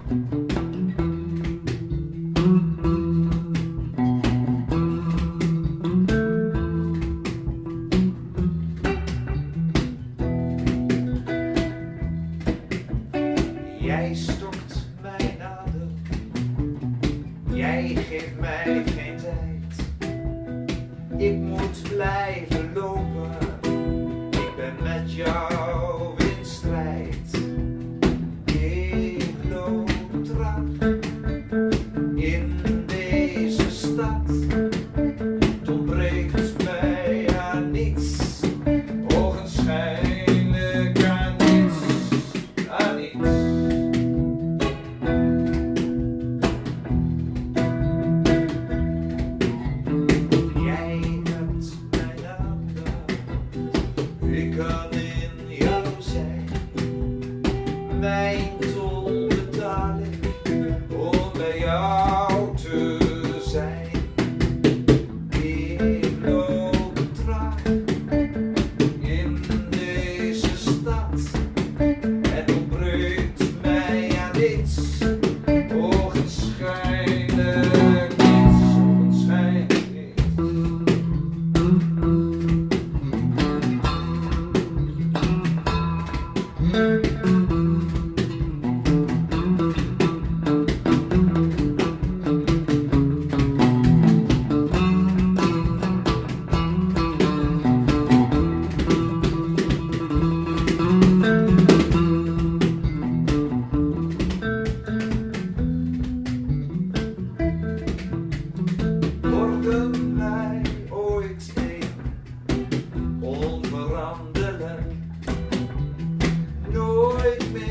Jij stokt mij nader, jij geeft mij geen tijd. Ik moet blijven lopen, ik ben met jou in strijd. Ik loop traag in deze stad, het ontbreekt mij aan niets, ogenschijnlijk aan niets, aan niets. Ik kan in jou zijn, mijn tol betaal ik om bij jou te zijn. Ik loop traag in deze stad, het ontbreekt mij aan niets, ogenschijnlijk niets, ogenschijnlijk niets. Worden wij ooit één, onveranderlijk, nooit meer.